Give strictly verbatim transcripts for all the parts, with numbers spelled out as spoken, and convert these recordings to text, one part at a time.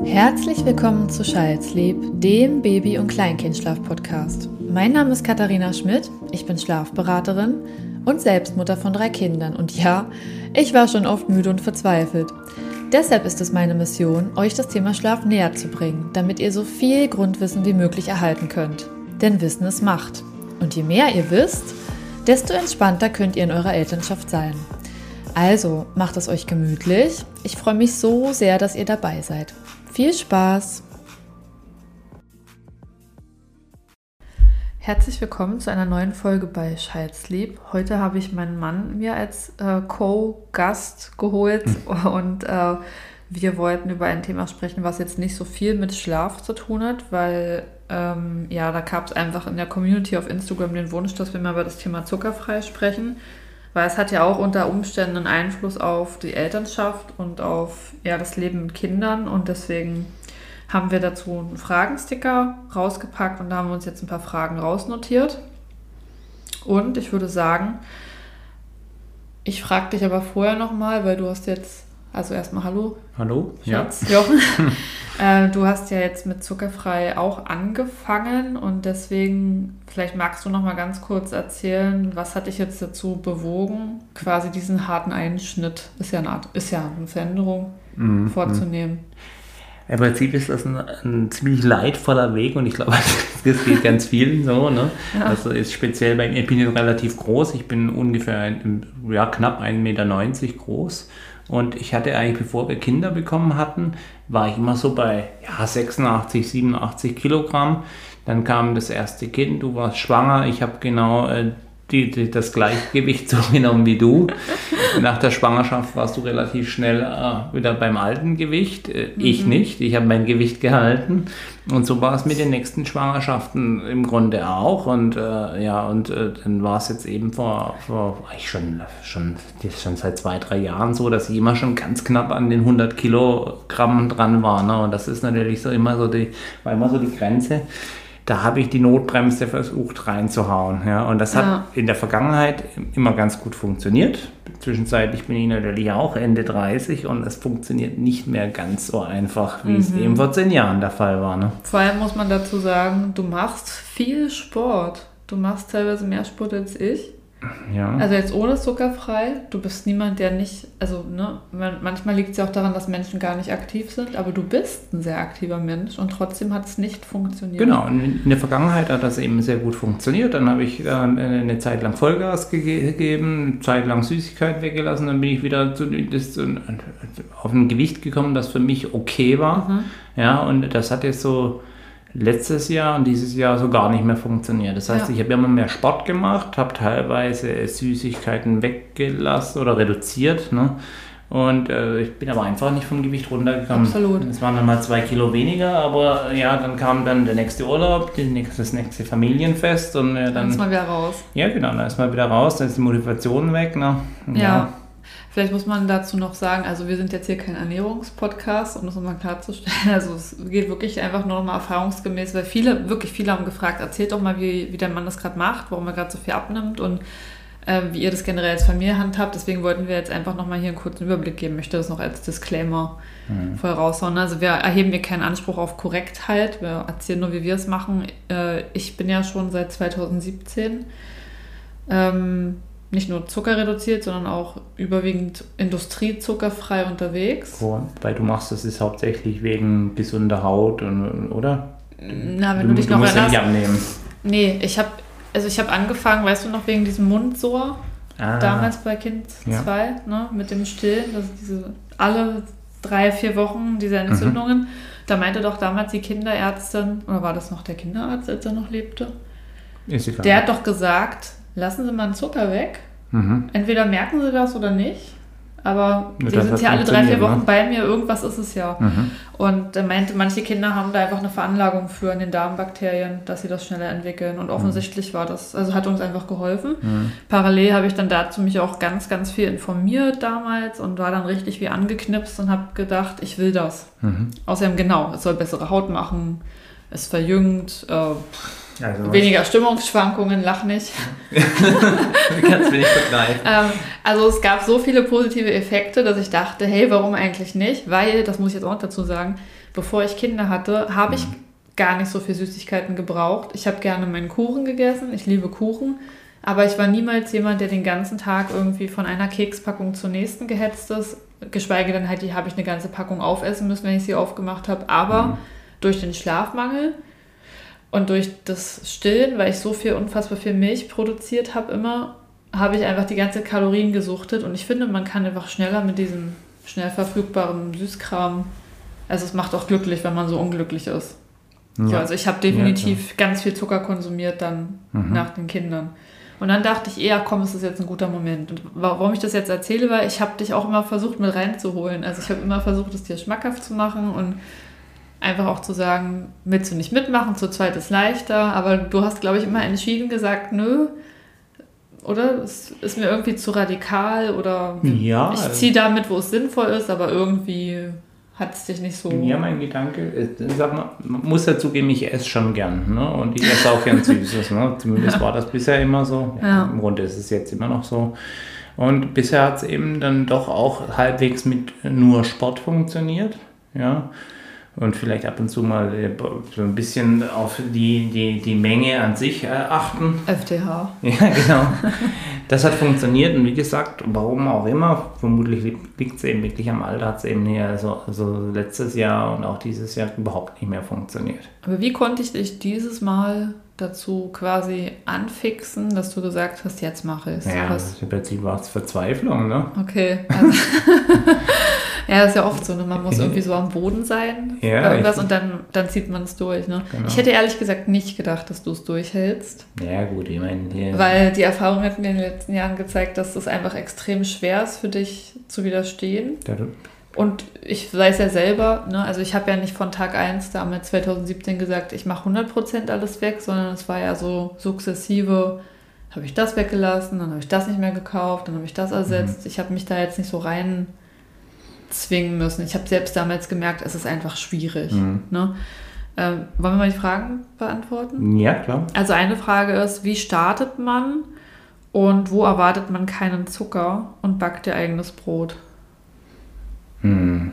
Herzlich willkommen zu Child's-Lieb, dem Baby- und Kleinkindschlaf-Podcast. Mein Name ist Katharina Schmidt, ich bin Schlafberaterin und Selbstmutter von drei Kindern. Und ja, ich war schon oft müde und verzweifelt. Deshalb ist es meine Mission, euch das Thema Schlaf näher zu bringen, damit ihr so viel Grundwissen wie möglich erhalten könnt. Denn Wissen ist Macht. Und je mehr ihr wisst, desto entspannter könnt ihr in eurer Elternschaft sein. Also, macht es euch gemütlich. Ich freue mich so sehr, dass ihr dabei seid. Viel Spaß! Herzlich willkommen zu einer neuen Folge bei Child's-Lieb. Heute habe ich meinen Mann mir als äh, Co-Gast geholt mhm. und äh, wir wollten über ein Thema sprechen, was jetzt nicht so viel mit Schlaf zu tun hat, weil ähm, ja, da gab es einfach in der Community auf Instagram den Wunsch, dass wir mal über das Thema zuckerfrei sprechen. Weil es hat ja auch unter Umständen einen Einfluss auf die Elternschaft und auf ja, das Leben mit Kindern. Und deswegen haben wir dazu einen Fragensticker rausgepackt und da haben wir uns jetzt ein paar Fragen rausnotiert. Und ich würde sagen, ich frage dich aber vorher nochmal, weil du hast jetzt, also erstmal Hallo. Hallo, Schatz, ja. Jochen. äh, du hast ja jetzt mit zuckerfrei auch angefangen und deswegen, vielleicht magst du noch mal ganz kurz erzählen, was hat dich jetzt dazu bewogen, quasi diesen harten Einschnitt, ist ja eine Art, ist ja eine Veränderung, mhm. vorzunehmen. Im Prinzip ist das ein, ein ziemlich leidvoller Weg und ich glaube, das geht ganz vielen so. Ne? Ja. Also ist speziell bei mir, ich bin jetzt relativ groß, ich bin ungefähr ein, ja, knapp ein Meter neunzig groß. Und ich hatte eigentlich, bevor wir Kinder bekommen hatten, war ich immer so bei ja, sechsundachtzig, siebenundachtzig Kilogramm. Dann kam das erste Kind, du warst schwanger, ich habe genau äh, die, die, das Gleichgewicht so genommen wie du. Nach der Schwangerschaft warst du relativ schnell äh, wieder beim alten Gewicht. Äh, mhm. Ich nicht, ich habe mein Gewicht gehalten. Und so war es mit den nächsten Schwangerschaften im Grunde auch. Und äh, ja, und äh, dann war es jetzt eben vor, vor eigentlich schon, schon, schon seit zwei, drei Jahren so, dass ich immer schon ganz knapp an den hundert Kilogramm dran war. Ne? Und das ist natürlich so immer so die, war immer so die Grenze. Da habe ich die Notbremse versucht reinzuhauen. Ja? Und das hat ja. in der Vergangenheit immer ganz gut funktioniert. Zwischenzeitlich bin ich natürlich auch Ende dreißig und es funktioniert nicht mehr ganz so einfach, wie mhm. es eben vor zehn Jahren der Fall war. Ne? Vor allem muss man dazu sagen, du machst viel Sport. Du machst teilweise mehr Sport als ich. Ja. Also jetzt ohne zuckerfrei, du bist niemand, der nicht, also ne, manchmal liegt es ja auch daran, dass Menschen gar nicht aktiv sind, aber du bist ein sehr aktiver Mensch und trotzdem hat es nicht funktioniert. Genau, in der Vergangenheit hat das eben sehr gut funktioniert, dann habe ich äh, eine Zeit lang Vollgas gegeben, eine Zeit lang Süßigkeit weggelassen, dann bin ich wieder zu, das, auf ein Gewicht gekommen, das für mich okay war, mhm. ja, und das hat jetzt so letztes Jahr und dieses Jahr so gar nicht mehr funktioniert. Das heißt, ja. ich habe immer mehr Sport gemacht, habe teilweise Süßigkeiten weggelassen oder reduziert. Ne? Und äh, ich bin aber einfach nicht vom Gewicht runtergekommen. Absolut. Es waren dann mal zwei Kilo weniger, aber ja, dann kam dann der nächste Urlaub, die nächste, das nächste Familienfest. Und äh, dann, dann ist man wieder raus. Ja, genau, dann ist man wieder raus, dann ist die Motivation weg. Ne? Ja. ja. Vielleicht muss man dazu noch sagen, also wir sind jetzt hier kein Ernährungspodcast, um das nochmal klarzustellen. Also es geht wirklich einfach nur nochmal erfahrungsgemäß, weil viele, wirklich viele haben gefragt, erzählt doch mal, wie, wie der Mann das gerade macht, warum er gerade so viel abnimmt und äh, wie ihr das generell als Familie handhabt. Deswegen wollten wir jetzt einfach nochmal hier einen kurzen Überblick geben. Ich möchte das noch als Disclaimer mhm. voll raushauen. Also wir erheben hier keinen Anspruch auf Korrektheit, wir erzählen nur, wie wir es machen. Äh, ich bin ja schon seit zweitausendsiebzehn ähm, nicht nur zuckerreduziert, sondern auch überwiegend industriezuckerfrei unterwegs. Oh, weil du machst das ist hauptsächlich wegen gesunder Haut, und, oder? Na, wenn du, du dich du noch musst erinnerst. Ja nicht abnehmen. Nee, ich habe also ich habe angefangen, weißt du noch, wegen diesem Mundsår, ah, damals bei Kind zwei, ja. ne, mit dem Stillen, also diese alle drei, vier Wochen diese Entzündungen. Mhm. Da meinte doch damals die Kinderärztin, oder war das noch der Kinderarzt, als er noch lebte? Ist egal. Der hat doch gesagt, lassen Sie mal den Zucker weg. Mhm. Entweder merken Sie das oder nicht. Aber ja, Sie sind ja alle drei, vier Wochen ne? bei mir. Irgendwas ist es ja. Mhm. Und er meinte, manche Kinder haben da einfach eine Veranlagung für in den Darmbakterien, dass sie das schneller entwickeln. Und offensichtlich mhm. war das, also hat uns einfach geholfen. Mhm. Parallel habe ich dann dazu mich auch ganz, ganz viel informiert damals und war dann richtig wie angeknipst und habe gedacht, ich will das. Mhm. Außerdem genau, es soll bessere Haut machen, es verjüngt, äh, Also weniger Stimmungsschwankungen, lach nicht. Kannst du nicht vergleichen. ähm, also es gab so viele positive Effekte, dass ich dachte, hey, warum eigentlich nicht? Weil, das muss ich jetzt auch dazu sagen, bevor ich Kinder hatte, habe ich gar nicht so viel Süßigkeiten gebraucht. Ich habe gerne meinen Kuchen gegessen, ich liebe Kuchen, aber ich war niemals jemand, der den ganzen Tag irgendwie von einer Kekspackung zur nächsten gehetzt ist, geschweige denn halt, die habe ich eine ganze Packung aufessen müssen, wenn ich sie aufgemacht habe, aber mhm. durch den Schlafmangel und durch das Stillen, weil ich so viel, unfassbar viel Milch produziert habe immer, habe ich einfach die ganze Kalorien gesuchtet und ich finde, man kann einfach schneller mit diesem schnell verfügbaren Süßkram, also es macht auch glücklich, wenn man so unglücklich ist. Ja. So, also ich habe definitiv ja, ganz viel Zucker konsumiert dann mhm. nach den Kindern. Und dann dachte ich eher, komm, es ist jetzt ein guter Moment. Und warum ich das jetzt erzähle, weil ich habe dich auch immer versucht mit reinzuholen. Also ich habe immer versucht, es dir schmackhaft zu machen und einfach auch zu sagen, willst du nicht mitmachen, zu zweit ist leichter, aber du hast, glaube ich, immer entschieden gesagt, nö, oder? Es ist mir irgendwie zu radikal oder ja, ich ziehe damit, wo es sinnvoll ist, aber irgendwie hat es dich nicht so... Ja, mein Gedanke, sag mal, man muss dazu geben, ich esse schon gern, ne? Und ich esse auch gern Süßes, ne? Zumindest war das bisher immer so. Ja, ja. Im Grunde ist es jetzt immer noch so. Und bisher hat es eben dann doch auch halbwegs mit nur Sport funktioniert, ja. Und vielleicht ab und zu mal so ein bisschen auf die, die, die Menge an sich äh, achten. F T H. Ja, genau. Das hat funktioniert und wie gesagt, warum auch immer, vermutlich liegt es eben wirklich am Alter, hat es eben hier also, also letztes Jahr und auch dieses Jahr überhaupt nicht mehr funktioniert. Aber wie konnte ich dich dieses Mal dazu quasi anfixen, dass du gesagt hast, jetzt mache ich es? Ja, das im Prinzip war es Verzweiflung, ne? Okay. Also ja, das ist ja oft so, ne? Man muss irgendwie so am Boden sein ja, irgendwas und dann, dann zieht man es durch. Ne? Genau. Ich hätte ehrlich gesagt nicht gedacht, dass du es durchhältst. Ja gut, ich meine... Ja. Weil die Erfahrung hat mir in den letzten Jahren gezeigt, dass es einfach extrem schwer ist für dich zu widerstehen. Ja, und ich weiß ja selber, ne? Also ich habe ja nicht von Tag eins damals zwanzig siebzehn gesagt, ich mache hundert Prozent alles weg, sondern es war ja so sukzessive, habe ich das weggelassen, dann habe ich das nicht mehr gekauft, dann habe ich das ersetzt. Mhm. Ich habe mich da jetzt nicht so rein zwingen müssen. Ich habe selbst damals gemerkt, es ist einfach schwierig. Mhm. Ne? Ähm, wollen wir mal die Fragen beantworten? Ja, klar. Also eine Frage ist, wie startet man und wo erwartet man keinen Zucker und backt ihr eigenes Brot? Hm.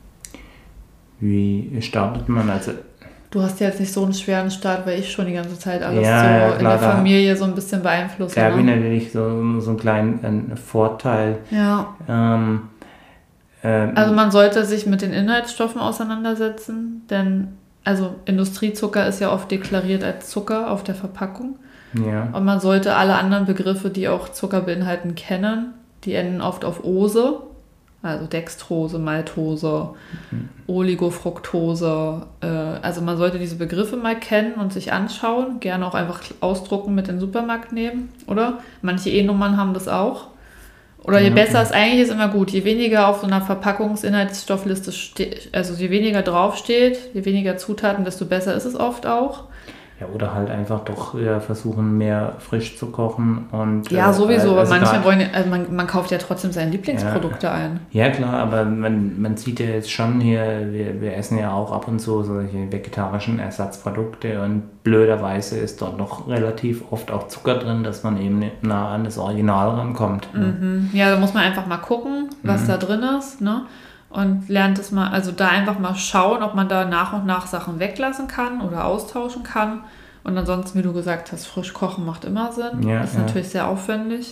Wie startet man? Also du hast ja jetzt nicht so einen schweren Start, weil ich schon die ganze Zeit alles ja, so ja, klar, in der Familie so ein bisschen beeinflusst. Da habe ich natürlich so, so einen kleinen Vorteil. Ja. Ähm, ähm, also man sollte sich mit den Inhaltsstoffen auseinandersetzen, denn also Industriezucker ist ja oft deklariert als Zucker auf der Verpackung. Ja. Und man sollte alle anderen Begriffe, die auch Zucker beinhalten, kennen. Die enden oft auf Ose. Also Dextrose, Maltose, mhm. Oligofructose. Äh, also man sollte diese Begriffe mal kennen und sich anschauen. Gerne auch einfach ausdrucken, mit in den Supermarkt nehmen, oder? Manche E-Nummern haben das auch. Oder je ja, besser es eigentlich ist, immer gut. Je weniger auf so einer Verpackungsinhaltsstoffliste steht, also je weniger draufsteht, je weniger Zutaten, desto besser ist es oft auch. Ja, oder halt einfach doch ja, versuchen, mehr frisch zu kochen. Und, ja, sowieso. Also manche grad, wollen, also man, man kauft ja trotzdem seine Lieblingsprodukte ja, ein. Ja, klar, aber man, man sieht ja jetzt schon hier, wir, wir essen ja auch ab und zu solche vegetarischen Ersatzprodukte und blöderweise ist dort noch relativ oft auch Zucker drin, dass man eben nah an das Original rankommt. Mhm. Ja, da muss man einfach mal gucken, was mhm. da drin ist, ne? Und lernt es mal, also da einfach mal schauen, ob man da nach und nach Sachen weglassen kann oder austauschen kann. Und ansonsten, wie du gesagt hast, frisch kochen macht immer Sinn. Ja, ist ja. natürlich sehr aufwendig.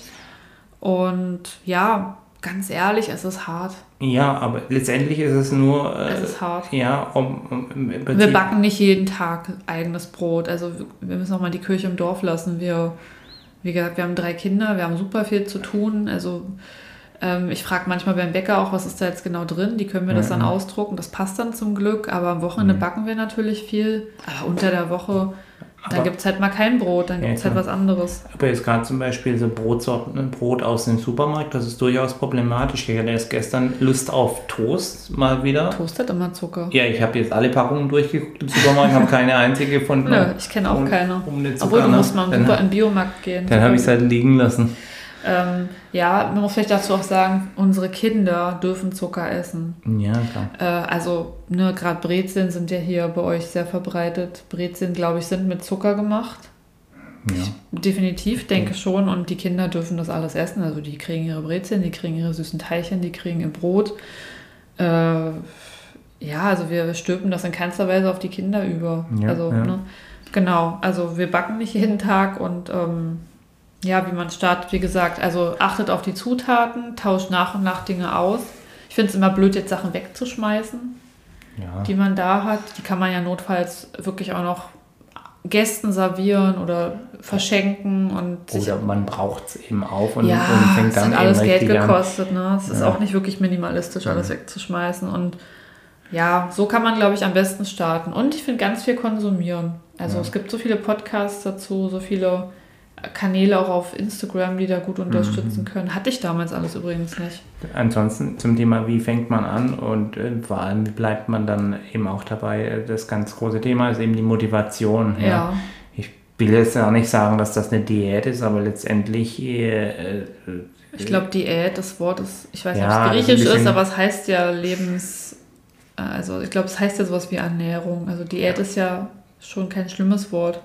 Und ja, ganz ehrlich, es ist hart. Ja, aber letztendlich ist es nur... Äh, es ist hart. Ja, um, um, im wir backen nicht jeden Tag eigenes Brot. Also wir müssen auch mal die Kirche im Dorf lassen. Wir, wie gesagt, wir haben drei Kinder, wir haben super viel zu tun. Also... Ich frage manchmal beim Bäcker auch, was ist da jetzt genau drin? Die können mir das dann mhm. ausdrucken. Das passt dann zum Glück. Aber am Wochenende mhm. backen wir natürlich viel. Aber unter der Woche, dann gibt es halt mal kein Brot. Dann gibt es ja, halt was anderes. Aber jetzt gerade zum Beispiel so Brotsorten, Brot aus dem Supermarkt, das ist durchaus problematisch. Ich hatte erst gestern Lust auf Toast mal wieder. Toast hat immer Zucker. Ja, ich habe jetzt alle Packungen durchgeguckt im Supermarkt, habe keine einzige von... Nö, ich kenne auch um, keine. Um Obwohl, du musst mal super in den Biomarkt gehen. Dann habe ich es halt liegen lassen. Ähm, ja, man muss vielleicht dazu auch sagen, unsere Kinder dürfen Zucker essen. Ja, klar. Äh, also, ne, gerade Brezeln sind ja hier bei euch sehr verbreitet. Brezeln, glaube ich, sind mit Zucker gemacht. Ja. Ich definitiv denke schon. Und die Kinder dürfen das alles essen. Also, die kriegen ihre Brezeln, die kriegen ihre süßen Teilchen, die kriegen ihr Brot. Äh, ja, also wir stülpen das in keinster Weise auf die Kinder über. Ja, also, ja. Ne, genau. Also, wir backen nicht jeden Tag und ähm, ja, wie man startet, wie gesagt, also achtet auf die Zutaten, tauscht nach und nach Dinge aus. Ich finde es immer blöd, jetzt Sachen wegzuschmeißen, Ja. die man da hat. Die kann man ja notfalls wirklich auch noch Gästen servieren oder verschenken. Und sich, Oder man braucht es eben auf und, ja, und fängt es dann hat alles eben Geld richtig an. gekostet. Ne? Es ist Ja. auch nicht wirklich minimalistisch, alles wegzuschmeißen. Und ja, so kann man, glaube ich, am besten starten. Und ich finde ganz viel konsumieren. Also Ja. es gibt so viele Podcasts dazu, so viele Kanäle auch auf Instagram, die da gut unterstützen Mhm. können. Hatte ich damals alles übrigens nicht. Ansonsten zum Thema, wie fängt man an und äh, vor allem, wie bleibt man dann eben auch dabei? Das ganz große Thema ist eben die Motivation. Ja. Ja. Ich will jetzt auch nicht sagen, dass das eine Diät ist, aber letztendlich äh, äh, Ich glaube, Diät, das Wort ist, ich weiß nicht, Ja, ob es das ist griechisch ein bisschen- ist, aber es heißt ja Lebens... Also ich glaube, es heißt ja sowas wie Ernährung. Also Diät ist ja schon kein schlimmes Wort.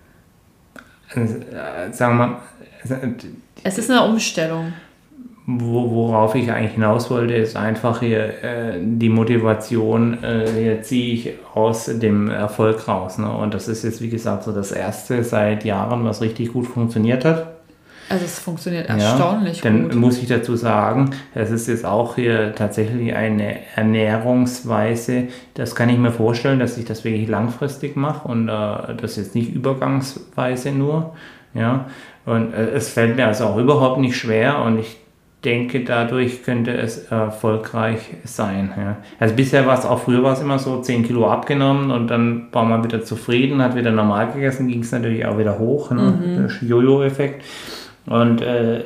äh, sagen wir mal, äh, Es ist eine Umstellung. Wo, worauf ich eigentlich hinaus wollte, ist einfach hier äh, die Motivation, äh, hier ziehe ich aus dem Erfolg raus. Ne? Und das ist jetzt, wie gesagt, so das erste seit Jahren, was richtig gut funktioniert hat. Also es funktioniert erstaunlich Dann gut. muss ich dazu sagen, es ist jetzt auch hier tatsächlich eine Ernährungsweise, das kann ich mir vorstellen, dass ich das wirklich langfristig mache und äh, das jetzt nicht übergangsweise nur. Ja? Und äh, es fällt mir also auch überhaupt nicht schwer und ich denke, dadurch könnte es erfolgreich sein. Ja. Also bisher war es auch, früher war es immer so, zehn Kilo abgenommen und dann war man wieder zufrieden, hat wieder normal gegessen, ging es natürlich auch wieder hoch, ne? Mhm. Der Jojo-Effekt. Und äh,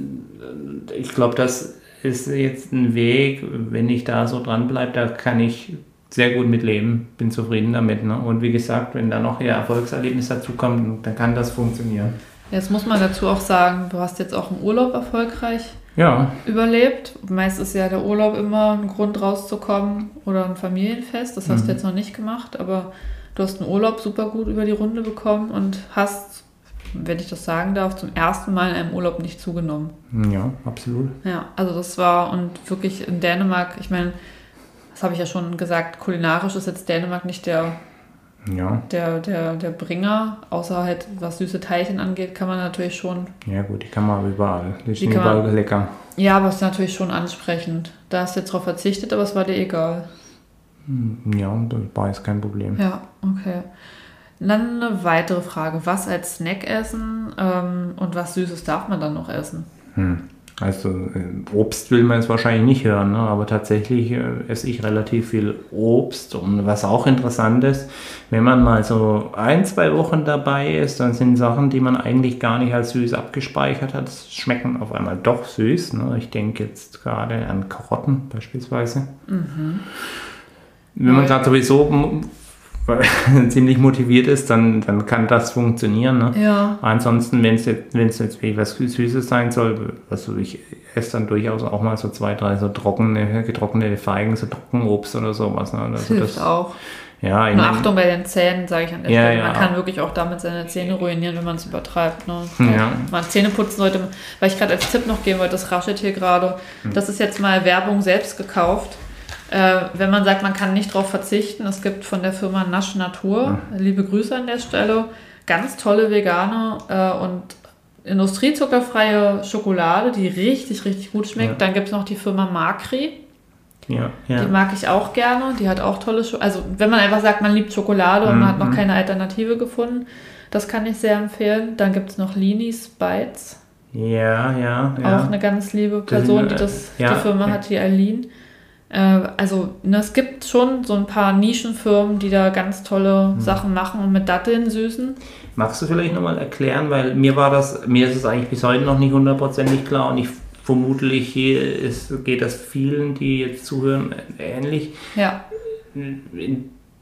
ich glaube, das ist jetzt ein Weg, wenn ich da so dran bleibe, da kann ich sehr gut mit leben, bin zufrieden damit. Ne? Und wie gesagt, wenn da noch ihr Erfolgserlebnis dazu kommt, dann kann das funktionieren. Jetzt muss man dazu auch sagen, du hast jetzt auch einen Urlaub erfolgreich Ja, überlebt. Meist ist ja der Urlaub immer ein Grund rauszukommen oder ein Familienfest. Das hast Mhm. du jetzt noch nicht gemacht, aber du hast einen Urlaub super gut über die Runde bekommen und hast, wenn ich das sagen darf, zum ersten Mal in einem Urlaub nicht zugenommen. ja, absolut. Ja, also das war und wirklich in Dänemark, ich meine, das habe ich ja schon gesagt, kulinarisch ist jetzt Dänemark nicht der, Ja. der, der, der Bringer, außer halt was süße Teilchen angeht, kann man natürlich schon, Ja gut, die kann man überall. Die sind kann man- überall lecker. ja, aber es ist natürlich schon ansprechend. Da hast du jetzt drauf verzichtet, aber es war dir egal. Ja, das war jetzt kein Problem. Ja, okay. Dann eine weitere Frage. Was als Snack essen ähm, und was Süßes darf man dann noch essen? Hm. Also äh, Obst will man jetzt wahrscheinlich nicht hören, ne? Aber tatsächlich äh, esse ich relativ viel Obst. Und was auch interessant ist, wenn man mal so ein, zwei Wochen dabei ist, dann sind Sachen, die man eigentlich gar nicht als süß abgespeichert hat, schmecken auf einmal doch süß. Ne? Ich denke jetzt gerade an Karotten beispielsweise. Mhm. Wenn man Ja. gerade sowieso m- ziemlich motiviert ist, dann, dann kann das funktionieren. Ne? Ja. Ansonsten, wenn es jetzt, wenn es jetzt wirklich was Süßes sein soll, also ich esse dann durchaus auch mal so zwei, drei so trockene, getrocknete Feigen, so Trockenobst oder sowas. Ne? Das Also hilft das, auch. ja, ich Nur mein- Achtung bei den Zähnen, sage ich an der Ja, Stelle. ja. Man kann wirklich auch damit seine Zähne ruinieren, wenn man es übertreibt. Ne? Ja. Man Zähne putzen sollte, weil ich gerade als Tipp noch geben wollte, das raschelt hier gerade. Hm. Das ist jetzt mal Werbung selbst gekauft. Äh, wenn man sagt, man kann nicht drauf verzichten, es gibt von der Firma Nasch Natur, liebe Grüße an der Stelle, ganz tolle vegane äh, und industriezuckerfreie Schokolade, die richtig, richtig gut schmeckt. Ja. Dann gibt es noch die Firma Makri. ja, ja. Die mag ich auch gerne. Die hat auch tolle Schokolade. Also wenn man einfach sagt, man liebt Schokolade und man hat noch Mhm. keine Alternative gefunden, das kann ich sehr empfehlen. Dann gibt es noch Linis Bites. ja, ja, ja. Auch eine ganz liebe Das Person, sind, die äh, das ja, die Firma ja. hat, die Eileen. Äh, also ne, es gibt schon so ein paar Nischenfirmen, die da ganz tolle Mhm. Sachen machen und mit Datteln süßen. Magst du vielleicht nochmal erklären, weil mir war das, mir ist es eigentlich bis heute noch nicht hundertprozentig klar und ich vermutlich hier ist, geht das vielen, die jetzt zuhören, ähnlich. Ja, In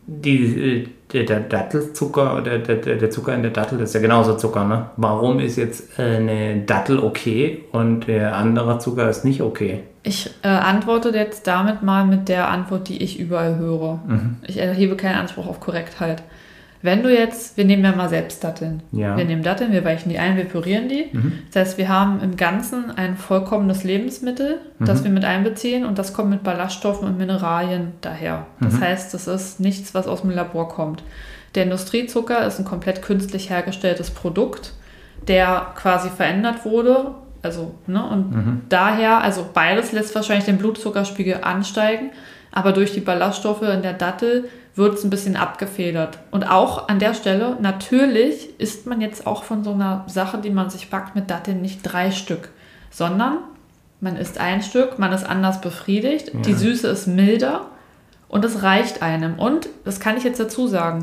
Die, der, der Dattelzucker, der, der, der Zucker in der Dattel, das ist ja genauso Zucker, ne? Warum ist jetzt eine Dattel okay und der andere Zucker ist nicht okay? Ich äh, antworte jetzt damit mal mit der Antwort, die ich überall höre. Mhm. Ich erhebe keinen Anspruch auf Korrektheit. Wenn du jetzt, wir nehmen ja mal selbst Datteln. Ja. Wir nehmen Datteln, wir weichen die ein, wir pürieren die. Mhm. Das heißt, wir haben im Ganzen ein vollkommenes Lebensmittel, mhm. das wir mit einbeziehen und das kommt mit Ballaststoffen und Mineralien daher. Das mhm. heißt, das ist nichts, was aus dem Labor kommt. Der Industriezucker ist ein komplett künstlich hergestelltes Produkt, der quasi verändert wurde. Also, ne, und mhm. daher, also beides lässt wahrscheinlich den Blutzuckerspiegel ansteigen, aber durch die Ballaststoffe in der Dattel wird es ein bisschen abgefedert. Und auch an der Stelle, natürlich isst man jetzt auch von so einer Sache, die man sich backt mit Datteln, nicht drei Stück, sondern man isst ein Stück, man ist anders befriedigt, ja. Die Süße ist milder und es reicht einem. Und, das kann ich jetzt dazu sagen,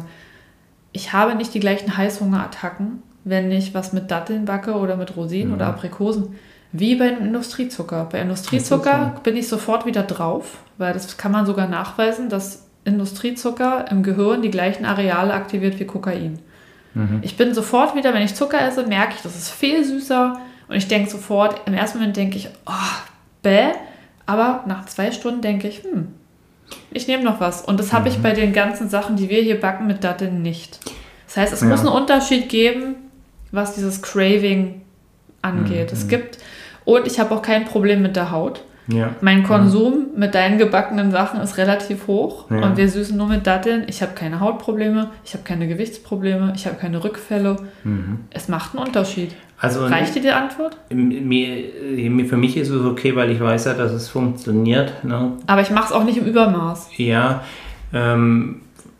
ich habe nicht die gleichen Heißhungerattacken, wenn ich was mit Datteln backe oder mit Rosinen ja. oder Aprikosen, wie beim Industriezucker. Bei Industriezucker bin ich sofort wieder drauf, weil das kann man sogar nachweisen, dass Industriezucker im Gehirn die gleichen Areale aktiviert wie Kokain. Mhm. Ich bin sofort wieder, wenn ich Zucker esse, merke ich, das ist viel süßer und ich denke sofort, im ersten Moment denke ich, oh, bäh, aber nach zwei Stunden denke ich, hm, ich nehme noch was. Und das mhm. habe ich bei den ganzen Sachen, die wir hier backen, mit Datteln nicht. Das heißt, es ja. muss einen Unterschied geben, was dieses Craving angeht. Mhm. Es gibt, und ich habe auch kein Problem mit der Haut. Ja. Mein Konsum ja. mit deinen gebackenen Sachen ist relativ hoch ja. und wir süßen nur mit Datteln. Ich habe keine Hautprobleme, ich habe keine Gewichtsprobleme, ich habe keine Rückfälle. Mhm. Es macht einen Unterschied. Also reicht dir die Antwort? Mir, für mich ist es okay, weil ich weiß ja, dass es funktioniert. Ne? Aber ich mache es auch nicht im Übermaß. Ja, ähm,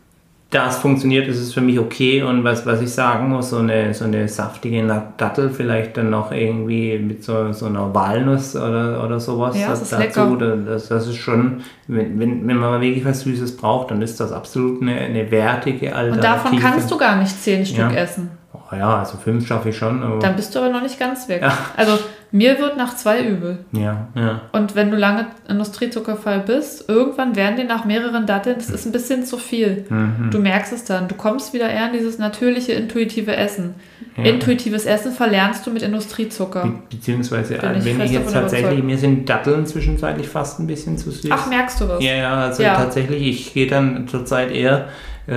da es funktioniert, ist es für mich okay. Und was, was ich sagen muss, so eine, so eine saftige Dattel vielleicht dann noch irgendwie mit so, so einer Walnuss oder, oder sowas ja, das ist dazu. Lecker. Das, das ist schon, wenn, wenn, wenn man wirklich was Süßes braucht, dann ist das absolut eine, eine wertige Alternative. Und davon kannst du gar nicht zehn Stück ja. essen. Oh ja, also fünf schaffe ich schon. Aber dann bist du aber noch nicht ganz weg. Ja. Also mir wird nach zwei übel. Ja, ja. Und wenn du lange industriezuckerfrei bist, irgendwann werden dir nach mehreren Datteln, das ist ein bisschen zu viel. Mhm. Du merkst es dann. Du kommst wieder eher in dieses natürliche, intuitive Essen. Ja. Intuitives Essen verlernst du mit Industriezucker. Be- beziehungsweise, ich wenn ich jetzt tatsächlich, überzeugt. Mir sind Datteln zwischenzeitlich fast ein bisschen zu süß. Ach, merkst du was? Ja, ja, also ja. tatsächlich, ich gehe dann zurzeit eher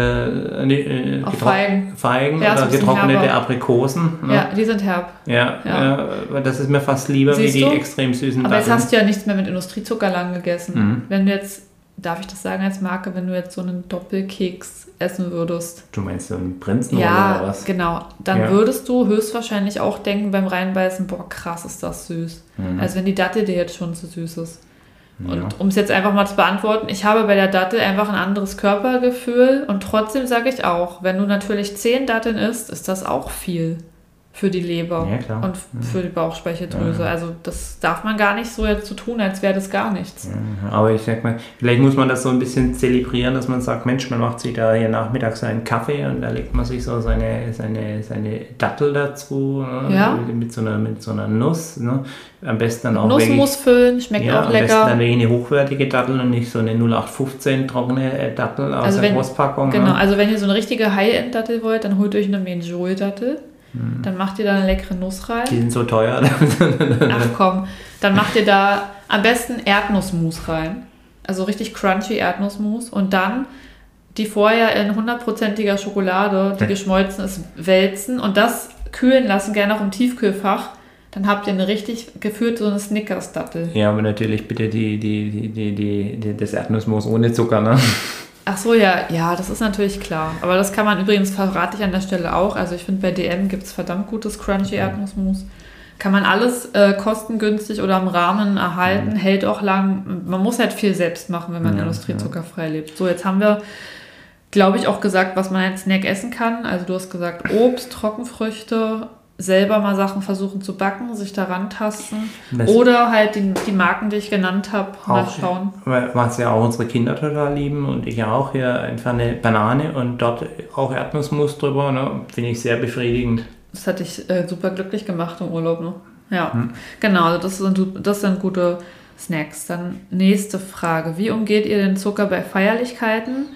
Äh, ne, Auf Feigen, Feigen ja, oder getrocknete Aprikosen. Ne? Ja, die sind herb. Ja, ja. Äh, das ist mir fast lieber Siehst wie die du? extrem süßen Aber Datteln. jetzt hast du ja nichts mehr mit Industriezucker lang gegessen. Mhm. Wenn du jetzt, darf ich das sagen als Marke, wenn du jetzt so einen Doppelkeks essen würdest. Du meinst so einen Prinzenroller ja, oder was? Genau. Dann ja. würdest du höchstwahrscheinlich auch denken beim Reinbeißen, boah, krass ist das süß. Mhm. Also wenn die Dattel dir jetzt schon zu süß ist. Und ja. um es jetzt einfach mal zu beantworten, ich habe bei der Dattel einfach ein anderes Körpergefühl und trotzdem sage ich auch, wenn du natürlich zehn Datteln isst, ist das auch viel für die Leber ja, klar. und ja. für die Bauchspeicheldrüse. Ja. Also das darf man gar nicht so jetzt so tun, als wäre das gar nichts. Ja, aber ich sag mal, vielleicht muss man das so ein bisschen zelebrieren, dass man sagt, Mensch, man macht sich da hier nachmittags einen Kaffee und da legt man sich so seine, seine, seine Dattel dazu, ne? Ja. mit, so einer, mit so einer Nuss. Ne? Am besten dann auch Nussmus füllen, schmeckt ja, auch lecker. Am besten dann wirklich eine hochwertige Dattel und nicht so eine null acht fünfzehn trockene Dattel aus also der wenn, Großpackung. Genau, ne? also wenn ihr so eine richtige High-End-Dattel wollt, dann holt euch eine Menjol-Dattel. Hm. Dann macht ihr da eine leckere Nuss rein. Die sind so teuer. Ach komm, dann macht ihr da am besten Erdnussmus rein. Also richtig crunchy Erdnussmus. Und dann die vorher in hundertprozentiger Schokolade, die geschmolzen ist, wälzen und das kühlen lassen, gerne auch im Tiefkühlfach. Dann habt ihr eine richtig gefühlt so eine Snickers-Dattel. Ja, aber natürlich bitte die, die, die, die, die, die, das Erdnussmus ohne Zucker, ne? Ach so, ja, ja, das ist natürlich klar. Aber das kann man übrigens, verrate ich an der Stelle auch. Also ich finde, bei D M gibt es verdammt gutes Crunchy Erdnussmus. Kann man alles äh, kostengünstig oder im Rahmen erhalten, mhm. hält auch lang. Man muss halt viel selbst machen, wenn man ja, industriezuckerfrei ja. lebt. So, jetzt haben wir, glaube ich, auch gesagt, was man als Snack essen kann. Also du hast gesagt, Obst, Trockenfrüchte, selber mal Sachen versuchen zu backen, sich daran tasten. Das oder halt die, die Marken, die ich genannt habe, mal schauen. Was ja auch unsere Kinder total lieben und ich ja auch hier einfach eine Banane und dort auch Erdnussmus drüber, ne? Finde ich sehr befriedigend. Das hat dich äh, super glücklich gemacht im Urlaub, ne? Ja, hm. genau, also das sind, das sind gute Snacks. Dann nächste Frage. Wie umgeht ihr den Zucker bei Feierlichkeiten?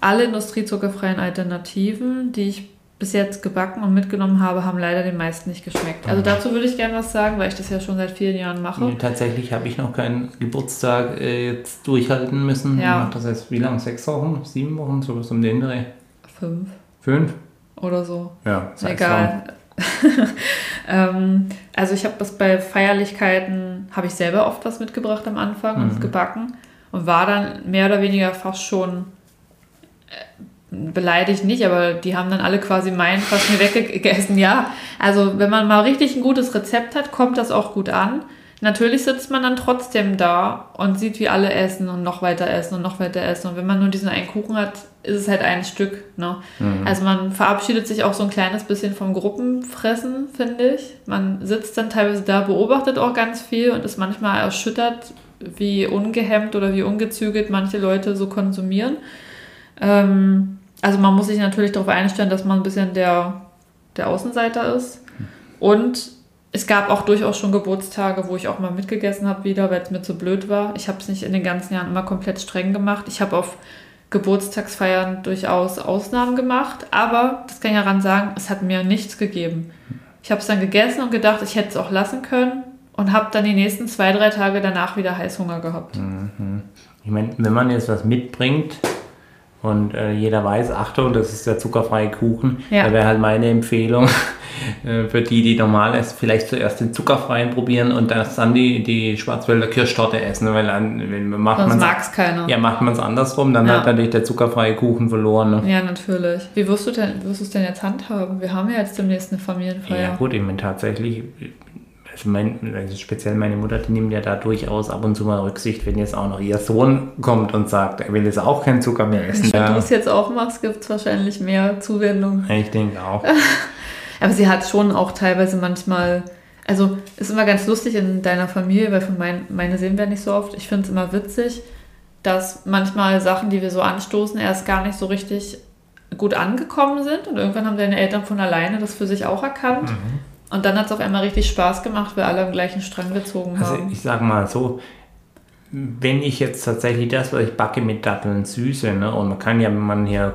alle industriezuckerfreien Alternativen, die ich bis jetzt gebacken und mitgenommen habe, haben leider den meisten nicht geschmeckt. Also dazu würde ich gerne was sagen, weil ich das ja schon seit vielen Jahren mache. Nee, tatsächlich habe ich noch keinen Geburtstag äh, jetzt durchhalten müssen. Ja. Ich mache das jetzt wie lange? Sechs Wochen? Sieben Wochen? Sowas um den Dreh? Fünf. Fünf? Oder so. Ja, egal. ähm, also ich habe das bei Feierlichkeiten, habe ich selber oft was mitgebracht am Anfang mhm. und gebacken und war dann mehr oder weniger fast schon äh, beleidigt nicht, aber die haben dann alle quasi meinen fast mir weggegessen. Ja, also wenn man mal richtig ein gutes Rezept hat, kommt das auch gut an. Natürlich sitzt man dann trotzdem da und sieht, wie alle essen und noch weiter essen und noch weiter essen. Und wenn man nur diesen einen Kuchen hat, ist es halt ein Stück. Ne? Mhm. Also man verabschiedet sich auch so ein kleines bisschen vom Gruppenfressen, finde ich. Man sitzt dann teilweise da, beobachtet auch ganz viel und ist manchmal erschüttert, wie ungehemmt oder wie ungezügelt manche Leute so konsumieren. Ähm, also man muss sich natürlich darauf einstellen, dass man ein bisschen der, der Außenseiter ist. Und es gab auch durchaus schon Geburtstage, wo ich auch mal mitgegessen habe wieder, weil es mir zu blöd war. Ich habe es nicht in den ganzen Jahren immer komplett streng gemacht. Ich habe auf Geburtstagsfeiern durchaus Ausnahmen gemacht, aber, das kann ich daran sagen, es hat mir nichts gegeben. Ich habe es dann gegessen und gedacht, ich hätte es auch lassen können und habe dann die nächsten zwei, drei Tage danach wieder Heißhunger gehabt. Mhm. Ich meine, wenn man jetzt was mitbringt und äh, jeder weiß, Achtung, das ist der zuckerfreie Kuchen, ja. Da wäre halt meine Empfehlung, für die, die normal essen, vielleicht zuerst den zuckerfreien probieren und dann die, die Schwarzwälder Kirschtorte essen, weil dann wenn macht Sonst mag es keiner. Ja, macht man es andersrum, dann ja. Hat natürlich der zuckerfreie Kuchen verloren. Ne? Ja, natürlich. Wie wirst du denn, wirst du es denn jetzt handhaben? Wir haben ja jetzt demnächst eine Familienfeier. Ja gut, ich meine tatsächlich, also, mein, also speziell meine Mutter, die nimmt ja da durchaus ab und zu mal Rücksicht, wenn jetzt auch noch ihr Sohn kommt und sagt, er will jetzt auch keinen Zucker mehr essen. Wenn ja. du es jetzt auch machst, gibt es wahrscheinlich mehr Zuwendung. Ich denke auch. Aber sie hat schon auch teilweise manchmal, also ist immer ganz lustig in deiner Familie, weil von mein, meine sehen wir nicht so oft. Ich finde es immer witzig, dass manchmal Sachen, die wir so anstoßen, erst gar nicht so richtig gut angekommen sind. Und irgendwann haben deine Eltern von alleine das für sich auch erkannt. Mhm. Und dann hat es auf einmal richtig Spaß gemacht, weil alle am gleichen Strang gezogen haben. Also ich sage mal so, wenn ich jetzt tatsächlich das, was ich backe mit Datteln süße, ne, und man kann ja, wenn man hier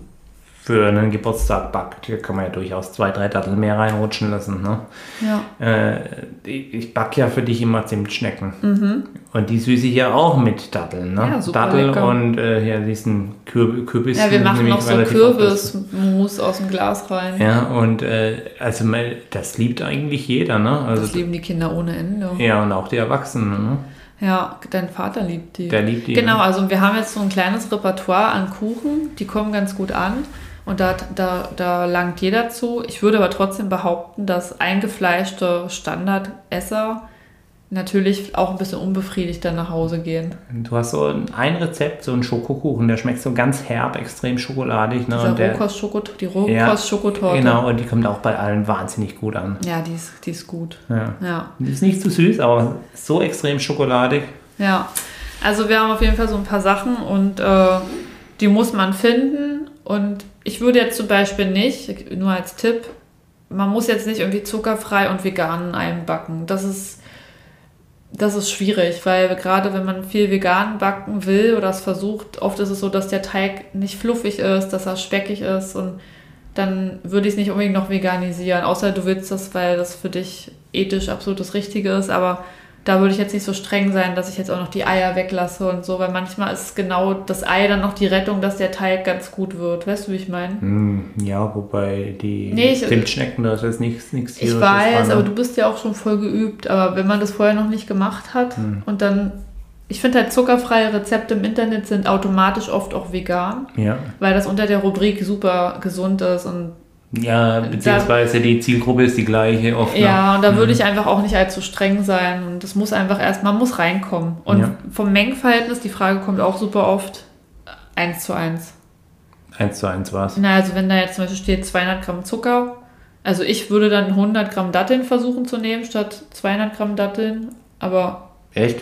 für einen Geburtstag backt, hier kann man ja durchaus zwei, drei Datteln mehr reinrutschen lassen. Ne? Ja. Äh, ich backe ja für dich immer Zimtschnecken. Mhm. Und die süße ich ja auch mit Datteln. Ne? Ja, super Dattel lecker. Und äh, hier diesen Kür- Kürbis. Ja, wir machen noch so Kürbismus aus dem Glas rein. Ja, und äh, also das liebt eigentlich jeder. Ne? Also, das lieben die Kinder ohne Ende. Ja, und auch die Erwachsenen. Ne? Ja, dein Vater liebt die. Der liebt die. Genau, also wir haben jetzt so ein kleines Repertoire an Kuchen, die kommen ganz gut an. Und da, da, da langt jeder zu. Ich würde aber trotzdem behaupten, dass eingefleischte Standardesser natürlich auch ein bisschen unbefriedigt dann nach Hause gehen. Du hast so ein Rezept, so einen Schokokuchen, der schmeckt so ganz herb, extrem schokoladig. Ne? Und der, Rohkost-Schokot- die Rohkost-Schokotorte. Ja, genau, und die kommt auch bei allen wahnsinnig gut an. Ja, die ist, die ist gut. Ja. Ja. Die ist nicht zu süß, aber so extrem schokoladig. Ja, also wir haben auf jeden Fall so ein paar Sachen und äh, die muss man finden. Und ich würde jetzt zum Beispiel nicht, nur als Tipp, man muss jetzt nicht irgendwie zuckerfrei und vegan einbacken. Das ist, das ist schwierig, weil gerade wenn man viel vegan backen will oder es versucht, oft ist es so, dass der Teig nicht fluffig ist, dass er speckig ist und dann würde ich es nicht unbedingt noch veganisieren, außer du willst das, weil das für dich ethisch absolut das Richtige ist, aber da würde ich jetzt nicht so streng sein, dass ich jetzt auch noch die Eier weglasse und so, weil manchmal ist genau das Ei dann noch die Rettung, dass der Teig ganz gut wird. Weißt du, wie ich meine? Mm, ja, wobei die nee, Zimtschnecken, da ist jetzt nichts nichts Ich weiß, dran, aber du bist ja auch schon voll geübt. Aber wenn man das vorher noch nicht gemacht hat mm. und dann, ich finde halt zuckerfreie Rezepte im Internet sind automatisch oft auch vegan, ja. Weil das unter der Rubrik super gesund ist und ja, beziehungsweise da, die Zielgruppe ist die gleiche oft. Ja, noch. Und da würde ich einfach auch nicht allzu streng sein. Und das muss einfach erst, man muss reinkommen. Und ja. Vom Mengenverhältnis, die Frage kommt auch super oft, eins zu eins. eins zu eins was? Na, also wenn da jetzt zum Beispiel steht zweihundert Gramm Zucker, also ich würde dann hundert Gramm Datteln versuchen zu nehmen statt zweihundert Gramm Datteln, aber... Echt?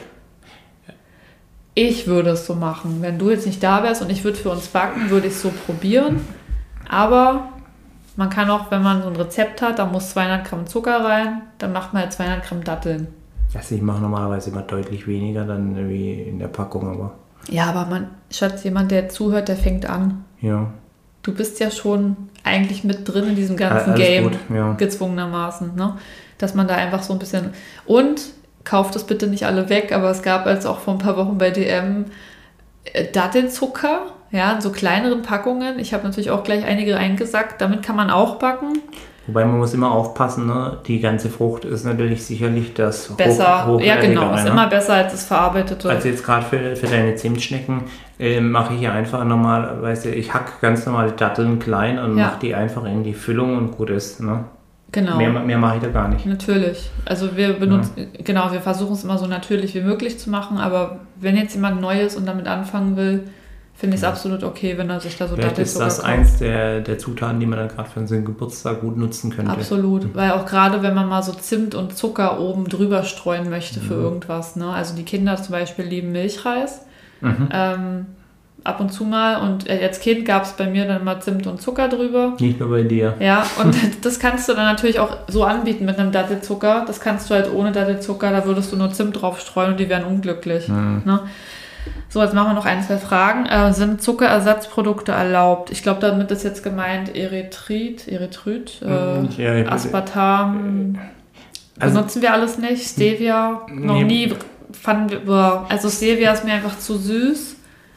Ich würde es so machen. Wenn du jetzt nicht da wärst und ich würde für uns backen, würde ich es so probieren. Aber... Man kann auch, wenn man so ein Rezept hat, da muss zweihundert Gramm Zucker rein, dann macht man halt zweihundert Gramm Datteln. Also ich mache normalerweise immer deutlich weniger dann wie in der Packung, aber... Ja, aber man, Schatz, jemand, der zuhört, der fängt an. Ja. Du bist ja schon eigentlich mit drin in diesem ganzen Alles Game, gut, ja. gezwungenermaßen, ne? Dass man da einfach so ein bisschen... Und, kauft das bitte nicht alle weg, aber es gab jetzt auch vor ein paar Wochen bei D M äh, Dattelzucker, ja, in so kleineren Packungen. Ich habe natürlich auch gleich einige eingesackt. Damit kann man auch backen. Wobei man muss immer aufpassen, ne? Die ganze Frucht ist natürlich sicherlich das besser. Hoch, ja, genau, ist ne? immer besser als das Verarbeitete. Also jetzt gerade für, für deine Zimtschnecken äh, mache ich ja einfach normalerweise, ich hack ganz normale Datteln klein und Ja. mache die einfach in die Füllung und gut ist. Ne? Genau. Mehr, mehr mache ich da gar nicht. Natürlich. Also wir benutzen, ja. genau, wir versuchen es immer so natürlich wie möglich zu machen, aber wenn jetzt jemand Neues und damit anfangen will, finde ich es ja. absolut okay, wenn er sich da so Vielleicht ist das kauft. eins der, der Zutaten, die man dann gerade für seinen Geburtstag gut nutzen könnte. Absolut, mhm. weil auch gerade wenn man mal so Zimt und Zucker oben drüber streuen möchte für mhm. irgendwas, ne? Also die Kinder zum Beispiel lieben Milchreis, mhm. ähm, ab und zu mal, und als Kind gab es bei mir dann immer Zimt und Zucker drüber. Nicht nur bei dir. Ja, und das kannst du dann natürlich auch so anbieten mit einem Dattelzucker. Das kannst du halt ohne Dattelzucker, da würdest du nur Zimt drauf streuen und die wären unglücklich. Mhm. Ne? So, jetzt machen wir noch ein, zwei Fragen. Äh, sind Zuckerersatzprodukte erlaubt? Ich glaube, damit ist jetzt gemeint Erythrit, Erythrit, äh, ja, Aspartam. Also, benutzen wir alles nicht. Stevia, noch nee. nie fanden wir, also Stevia ist mir einfach zu süß.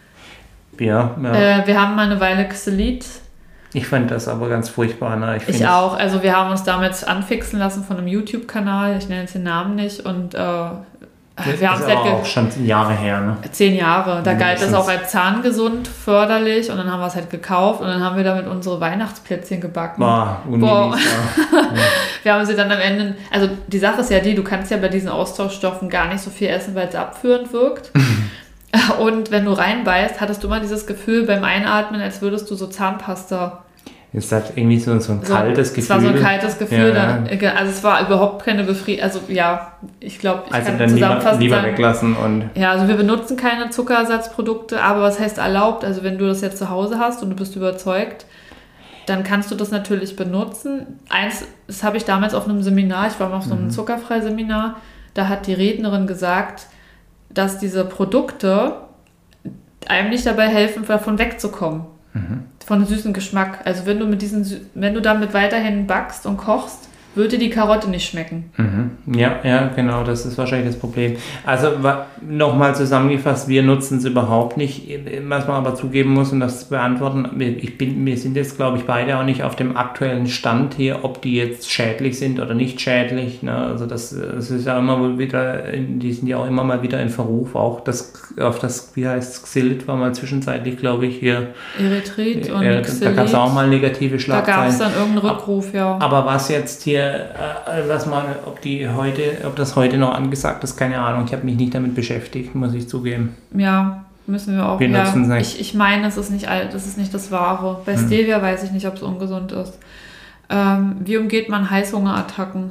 Ja, ja. Äh, wir haben mal eine Weile Xylit. Ich fand das aber ganz furchtbar. Ne? Ich, ich auch. Also wir haben uns damals anfixen lassen von einem YouTube-Kanal. Ich nenne jetzt den Namen nicht. Und äh, das wir haben ist es aber halt auch schon Jahre her. Ne? Zehn Jahre. Da galt es auch als zahngesund, förderlich. Und dann haben wir es halt gekauft. Und dann haben wir damit unsere Weihnachtsplätzchen gebacken. Boah, Boah. Wir haben sie dann am Ende... Also die Sache ist ja die, du kannst ja bei diesen Austauschstoffen gar nicht so viel essen, weil es abführend wirkt. Und wenn du reinbeißt, hattest du immer dieses Gefühl beim Einatmen, als würdest du so Zahnpasta... Es hat irgendwie so, so ein kaltes so, Gefühl. Es war so ein kaltes Gefühl. Ja. Dann, also es war überhaupt keine Befriedigung. Also ja, ich glaube, ich also kann dann zusammenfassend lieber, lieber sagen, weglassen. Und ja, also wir benutzen keine Zuckerersatzprodukte, aber was heißt erlaubt? Also wenn du das jetzt zu Hause hast und du bist überzeugt, dann kannst du das natürlich benutzen. Eins, das habe ich damals auf einem Seminar, ich war mal auf so einem mhm. Zuckerfrei-Seminar, da hat die Rednerin gesagt, dass diese Produkte einem nicht dabei helfen, davon wegzukommen. Mhm. Von süßen Geschmack. Also wenn du mit diesen, wenn du damit weiterhin backst und kochst, würde die Karotte nicht schmecken. Mhm. Ja, ja, genau, das ist wahrscheinlich das Problem. Also nochmal zusammengefasst, wir nutzen es überhaupt nicht. Was man aber zugeben muss, um das zu beantworten, ich bin, wir sind jetzt, glaube ich, beide auch nicht auf dem aktuellen Stand hier, ob die jetzt schädlich sind oder nicht schädlich. Ne? Also das, das ist ja immer mal wieder, die sind ja auch immer mal wieder in Verruf. Auch das, auf das, wie heißt es, Xylit war mal zwischenzeitlich, glaube ich, hier. Erythrit und äh, Xylit. Da gab es auch mal negative Schlagzeilen. Da gab es dann irgendeinen Rückruf, ja. Aber was jetzt hier was man, ob die heute, ob das heute noch angesagt ist, keine Ahnung. Ich habe mich nicht damit beschäftigt, muss ich zugeben. Ja, müssen wir auch. Wir ja, nutzen ich, ich meine, es ist nicht alt, das ist nicht das Wahre. Bei hm. Stevia weiß ich nicht, ob es ungesund ist. Ähm, wie umgeht man Heißhungerattacken?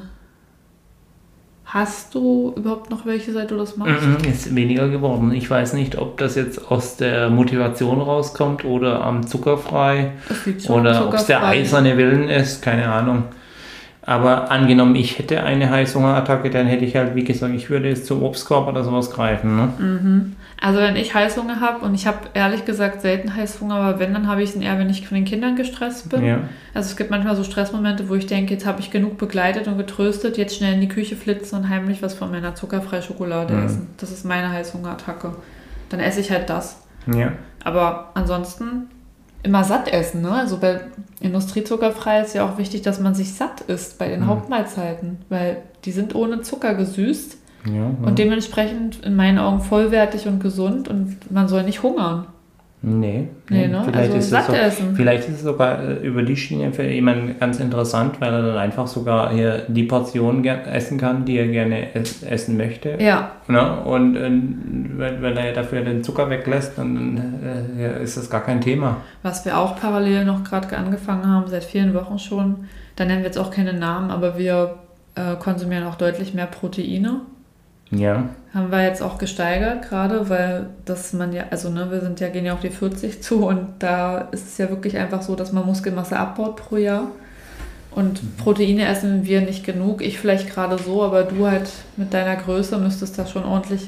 Hast du überhaupt noch welche, seit du das machst? Mm-mm, ist weniger geworden. Ich weiß nicht, ob das jetzt aus der Motivation rauskommt oder am Zuckerfrei oder ob es der eiserne Willen ist, keine Ahnung. Aber angenommen, ich hätte eine Heißhungerattacke, dann hätte ich halt, wie gesagt, ich würde jetzt zum Obstkorb oder sowas greifen. Ne? Mhm. Also wenn ich Heißhunger habe, und ich habe ehrlich gesagt selten Heißhunger, aber wenn, dann habe ich es eher, wenn ich von den Kindern gestresst bin. Ja. Also es gibt manchmal so Stressmomente, wo ich denke, jetzt habe ich genug begleitet und getröstet, jetzt schnell in die Küche flitzen und heimlich was von meiner zuckerfreien Schokolade mhm. essen. Das ist meine Heißhungerattacke. Dann esse ich halt das. Ja. Aber ansonsten immer satt essen, ne? Also bei Industriezuckerfrei ist ja auch wichtig, dass man sich satt isst bei den mhm. Hauptmahlzeiten, weil die sind ohne Zucker gesüßt ja, ja. und dementsprechend in meinen Augen vollwertig und gesund, und man soll nicht hungern. Nee, nee, ne? Vielleicht, also ist satt so, essen. Vielleicht ist es sogar über die Schiene für jemanden ganz interessant, weil er dann einfach sogar hier die Portion essen kann, die er gerne essen möchte. Ja. Ne? Und äh, wenn, wenn er dafür den Zucker weglässt, dann äh, ja, ist das gar kein Thema. Was wir auch parallel noch gerade angefangen haben, seit vielen Wochen schon, da nennen wir jetzt auch keine Namen, aber wir äh, konsumieren auch deutlich mehr Proteine. Ja. Haben wir jetzt auch gesteigert gerade, weil das man ja, also ne, wir sind ja, gehen ja auf die vierzig zu, und da ist es ja wirklich einfach so, dass man Muskelmasse abbaut pro Jahr. Und mhm. Proteine essen wir nicht genug. Ich vielleicht gerade so, aber du halt mit deiner Größe müsstest da schon ordentlich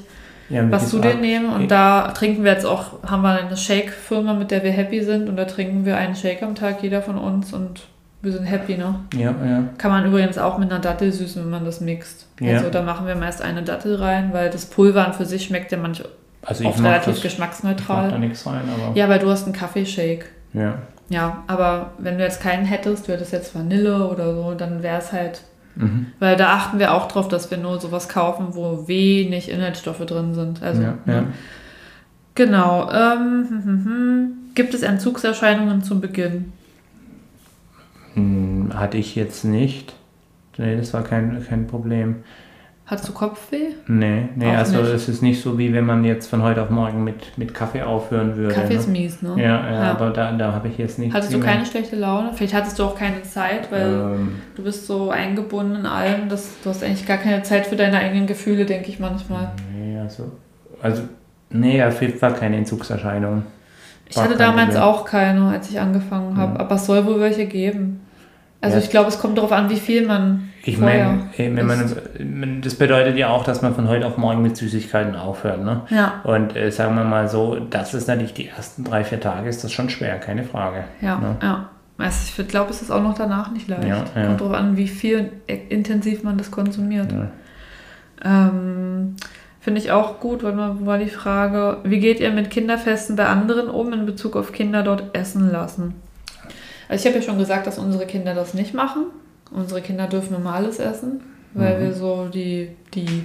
ja, was zu dir nehmen. Und da trinken wir jetzt auch, haben wir eine Shake-Firma, mit der wir happy sind. Und da trinken wir einen Shake am Tag, jeder von uns. Und wir sind happy, ne? Ja, ja. Kann man übrigens auch mit einer Dattel süßen, wenn man das mixt. Ja. Also da machen wir meist eine Dattel rein, weil das Pulver an für sich schmeckt ja manchmal also oft relativ das, geschmacksneutral. Ich mach da nichts rein, aber... Ja, weil du hast einen Kaffeeshake. Ja. Ja, aber wenn du jetzt keinen hättest, du hättest jetzt Vanille oder so, dann wäre es halt... Mhm. Weil da achten wir auch drauf, dass wir nur sowas kaufen, wo wenig Inhaltsstoffe drin sind. Also, ja, ja. Ne? Genau. Ähm, hm, hm, hm. Gibt es Entzugserscheinungen zum Beginn? Hm, hatte ich jetzt nicht. Nee, das war kein, kein Problem. Hattest du Kopfweh? Nee, nee, auch also nicht. Es ist nicht so, wie wenn man jetzt von heute auf morgen mit, mit Kaffee aufhören würde. Kaffee ne? ist mies, ne? Ja, ja, ja. aber da, da habe ich jetzt nichts. Hattest du keine schlechte Laune? Vielleicht hattest du auch keine Zeit, weil ähm, du bist so eingebunden in allem, dass du hast eigentlich gar keine Zeit für deine eigenen Gefühle, denke ich manchmal. Nee, also, also nee, auf jeden Fall keine Entzugserscheinung. Ich hatte damals Problem. auch keine, als ich angefangen habe, ja. aber es soll wohl welche geben. Also ja. ich glaube, es kommt darauf an, wie viel man Ich meine, wenn man, das bedeutet ja auch, dass man von heute auf morgen mit Süßigkeiten aufhört. Ne? Ja. Und äh, sagen wir mal so, das ist natürlich die ersten drei, vier Tage, ist das schon schwer, keine Frage. Ja, ne? ja. Also ich glaube, es ist auch noch danach nicht leicht. Ja, ja. Kommt darauf an, wie viel intensiv man das konsumiert. Ja. Ähm, Finde ich auch gut, weil man war die Frage, wie geht ihr mit Kinderfesten bei anderen um in Bezug auf Kinder dort essen lassen? Also ich habe ja schon gesagt, dass unsere Kinder das nicht machen. Unsere Kinder dürfen immer alles essen, weil mhm. wir so die, die,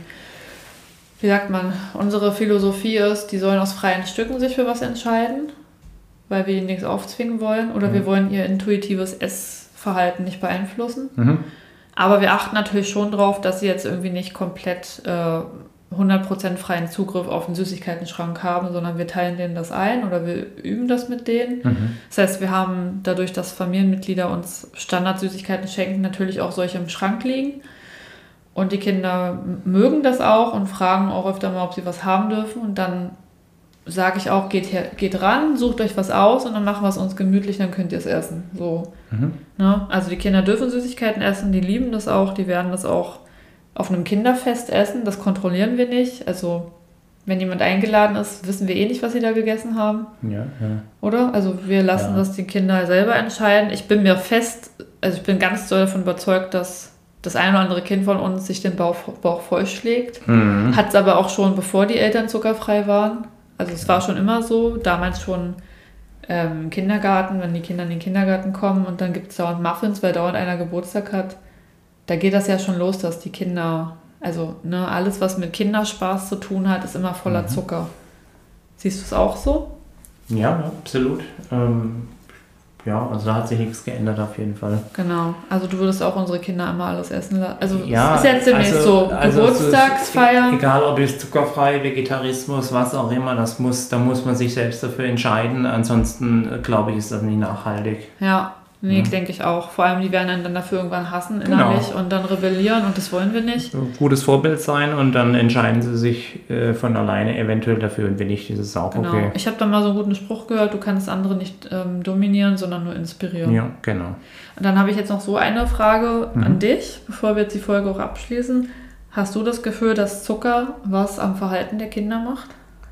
wie sagt man, unsere Philosophie ist, die sollen aus freien Stücken sich für was entscheiden, weil wir ihnen nichts aufzwingen wollen oder mhm. wir wollen ihr intuitives Essverhalten nicht beeinflussen. Mhm. Aber wir achten natürlich schon drauf, dass sie jetzt irgendwie nicht komplett äh, hundert Prozent freien Zugriff auf den Süßigkeiten-Schrank haben, sondern wir teilen denen das ein oder wir üben das mit denen. Mhm. Das heißt, wir haben dadurch, dass Familienmitglieder uns Standardsüßigkeiten schenken, natürlich auch solche im Schrank liegen. Und die Kinder mögen das auch und fragen auch öfter mal, ob sie was haben dürfen. Und dann sage ich auch, geht, her, geht ran, sucht euch was aus und dann machen wir es uns gemütlich, dann könnt ihr es essen. So. Mhm. Ne? Also die Kinder dürfen Süßigkeiten essen, die lieben das auch, die werden das auch auf einem Kinderfest essen, das kontrollieren wir nicht. Also wenn jemand eingeladen ist, wissen wir eh nicht, was sie da gegessen haben. Ja, ja. Oder? Also wir lassen ja. das die Kinder selber entscheiden. Ich bin mir fest, also ich bin ganz doll davon überzeugt, dass das ein oder andere Kind von uns sich den Bauch, Bauch vollschlägt. Mhm. Hat es aber auch schon, bevor die Eltern zuckerfrei waren. Also es war schon immer so, damals schon ähm, im Kindergarten, wenn die Kinder in den Kindergarten kommen und dann gibt es dauernd Muffins, weil dauernd einer Geburtstag hat. Da geht das ja schon los, dass die Kinder, also ne, alles, was mit Kinderspaß zu tun hat, ist immer voller mhm. Zucker. Siehst du es auch so? Ja, absolut. Ähm, ja, also da hat sich nichts geändert auf jeden Fall. Genau, also du würdest auch unsere Kinder immer alles essen lassen. Also ja, ist jetzt demnächst also, so also Geburtstagsfeiern. Egal ob es zuckerfrei, Vegetarismus, was auch immer, das muss, da muss man sich selbst dafür entscheiden. Ansonsten, glaube ich, ist das nicht nachhaltig. Ja. Nee, ja. denke ich auch. Vor allem, die werden dann dafür irgendwann hassen innerlich genau. und dann rebellieren und das wollen wir nicht. So, gutes Vorbild sein und dann entscheiden sie sich äh, von alleine eventuell dafür und wenn nicht, ist es auch genau. okay. Ich habe da mal so einen guten Spruch gehört, du kannst andere nicht ähm, dominieren, sondern nur inspirieren. Ja, genau. Und dann habe ich jetzt noch so eine Frage mhm. an dich, bevor wir jetzt die Folge auch abschließen. Hast du das Gefühl, dass Zucker was am Verhalten der Kinder macht?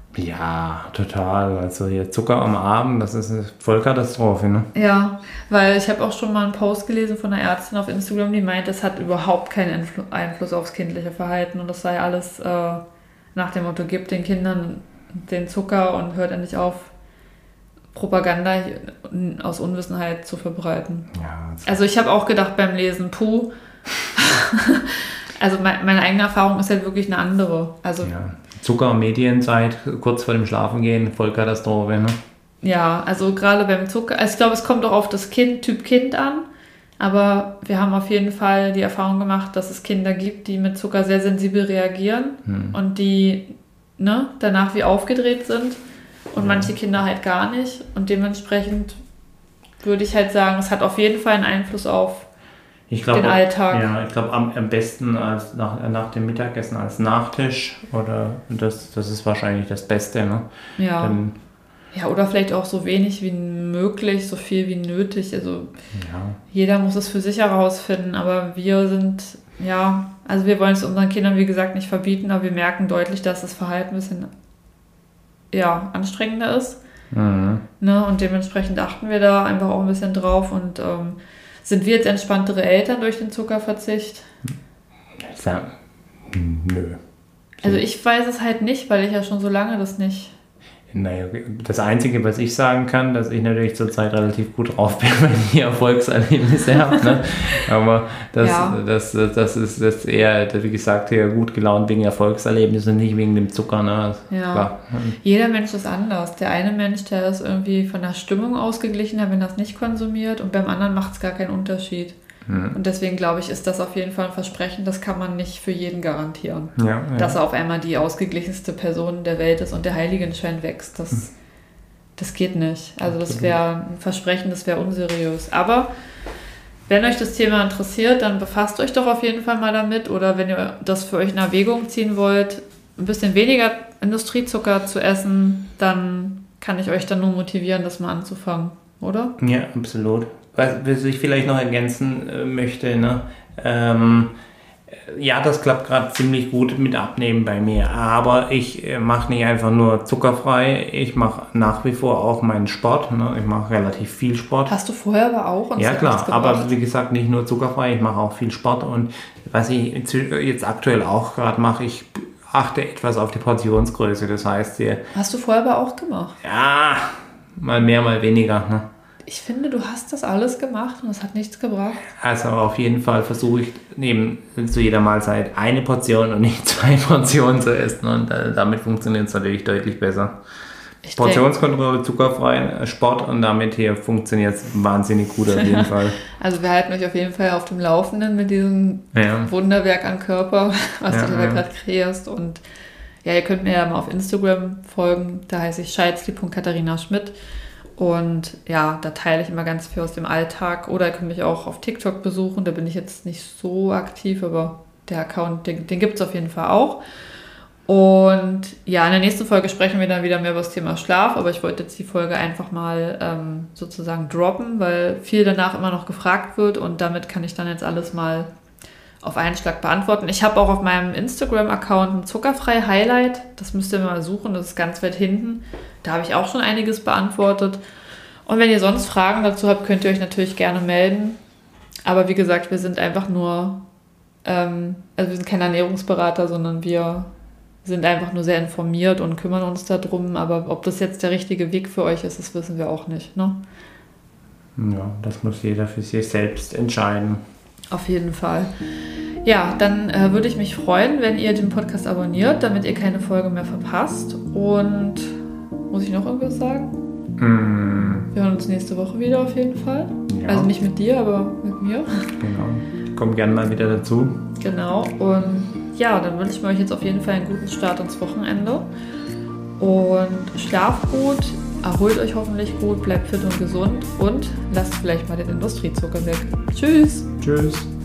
Ja, total. Also hier Zucker am Abend, das ist eine Vollkatastrophe, ne? Ja, weil ich habe auch schon mal einen Post gelesen von einer Ärztin auf Instagram, die meint, das hat überhaupt keinen Einfl- Einfluss aufs kindliche Verhalten und das sei alles äh, nach dem Motto, gebt den Kindern den Zucker und hört endlich auf, Propaganda aus Unwissenheit zu verbreiten. Ja, also ich habe auch gedacht beim Lesen, puh, also mein, meine eigene Erfahrung ist halt wirklich eine andere. Also ja. Zucker- und Medienzeit, kurz vor dem Schlafengehen, Vollkatastrophe, ne? Ja, also gerade beim Zucker, also ich glaube, es kommt auch auf das Kind, Typ Kind an, aber wir haben auf jeden Fall die Erfahrung gemacht, dass es Kinder gibt, die mit Zucker sehr sensibel reagieren hm. und die ne, danach wie aufgedreht sind und ja. manche Kinder halt gar nicht und dementsprechend würde ich halt sagen, es hat auf jeden Fall einen Einfluss auf Ich glaub, den Alltag. Ja, ich glaube am, am besten als nach, nach dem Mittagessen als Nachtisch oder das, das ist wahrscheinlich das Beste, ne? Ja. Dann, Ja, oder vielleicht auch so wenig wie möglich, so viel wie nötig. Also ja. Jeder muss es für sich herausfinden, aber wir sind, ja, also wir wollen es unseren Kindern, wie gesagt, nicht verbieten, aber wir merken deutlich, dass das Verhalten ein bisschen ja, anstrengender ist. Mhm. Ne? Und dementsprechend achten wir da einfach auch ein bisschen drauf. Und ähm, sind wir jetzt entspanntere Eltern durch den Zuckerverzicht? Ja. Nö. Also ich weiß es halt nicht, weil ich ja schon so lange das nicht... Naja, das Einzige, was ich sagen kann, dass ich natürlich zurzeit relativ gut drauf bin, wenn ich Erfolgserlebnisse habe. Ne? Aber das, Ja. das, das, das ist das eher, wie gesagt, eher gut gelaunt wegen Erfolgserlebnissen und nicht wegen dem Zucker. Ne? Ja. Klar. Jeder Mensch ist anders. Der eine Mensch, der ist irgendwie von der Stimmung ausgeglichener, wenn er es nicht konsumiert, und beim anderen macht es gar keinen Unterschied. Mhm. Und deswegen glaube ich, ist das auf jeden Fall ein Versprechen, das kann man nicht für jeden garantieren. Ja, ja. Dass er auf einmal die ausgeglichenste Person der Welt ist und der Heiligenschein wächst. Das, Mhm. das geht nicht. Also das wäre ein Versprechen, das wäre unseriös. Aber wenn euch das Thema interessiert, dann befasst euch doch auf jeden Fall mal damit. Oder wenn ihr das für euch in Erwägung ziehen wollt, ein bisschen weniger Industriezucker zu essen, dann kann ich euch dann nur motivieren, das mal anzufangen, oder? Ja, absolut. Was ich vielleicht noch ergänzen äh, möchte, ne? ähm, ja, das klappt gerade ziemlich gut mit Abnehmen bei mir, aber ich äh, mache nicht einfach nur zuckerfrei, ich mache nach wie vor auch meinen Sport, ne? Ich mache relativ viel Sport. Hast du vorher aber auch? Und ja das hat klar, nichts gebracht? aber wie gesagt nicht nur zuckerfrei, ich mache auch viel Sport und was ich jetzt aktuell auch gerade mache, ich achte etwas auf die Portionsgröße, das heißt, die, Hast du vorher aber auch gemacht? ja, mal mehr, mal weniger, ne? Ich finde, du hast das alles gemacht und es hat nichts gebracht. Also auf jeden Fall versuche ich neben zu jeder Mahlzeit eine Portion und nicht zwei Portionen zu essen und äh, damit funktioniert es natürlich deutlich besser. Ich Portionskontrolle, zuckerfrei, Sport und damit hier funktioniert es wahnsinnig gut auf jeden Fall. Also wir halten euch auf jeden Fall auf dem Laufenden mit diesem Ja. Wunderwerk an Körper, was Ja, du da ja. gerade kreierst. Und ja, ihr könnt mir ja mal auf Instagram folgen, da heiße ich scheizli punkt katharina schmidt. Und ja, da teile ich immer ganz viel aus dem Alltag. Oder ihr könnt mich auch auf TikTok besuchen, da bin ich jetzt nicht so aktiv, aber der Account, den, den gibt es auf jeden Fall auch. Und ja, in der nächsten Folge sprechen wir dann wieder mehr über das Thema Schlaf, aber ich wollte jetzt die Folge einfach mal ähm, sozusagen droppen, weil viel danach immer noch gefragt wird und damit kann ich dann jetzt alles mal auf einen Schlag beantworten. Ich habe auch auf meinem Instagram-Account ein zuckerfrei Highlight, das müsst ihr mal suchen, das ist ganz weit hinten. Da habe ich auch schon einiges beantwortet. Und wenn ihr sonst Fragen dazu habt, könnt ihr euch natürlich gerne melden. Aber wie gesagt, wir sind einfach nur, ähm, also wir sind kein Ernährungsberater, sondern wir sind einfach nur sehr informiert und kümmern uns darum. Aber ob das jetzt der richtige Weg für euch ist, das wissen wir auch nicht, ne? Ja, das muss jeder für sich selbst entscheiden. Auf jeden Fall. Ja, dann äh, würde ich mich freuen, wenn ihr den Podcast abonniert, damit ihr keine Folge mehr verpasst. Und muss ich noch irgendwas sagen? Mm, Wir hören uns nächste Woche wieder auf jeden Fall. Ja. Also nicht mit dir, aber mit mir. genau. Kommt gerne mal wieder dazu. Genau. Und ja, dann wünsche ich mir euch jetzt auf jeden Fall einen guten Start ins Wochenende. Und schlaft gut, erholt euch hoffentlich gut, bleibt fit und gesund und lasst vielleicht mal den Industriezucker weg. Tschüss! Tschüss!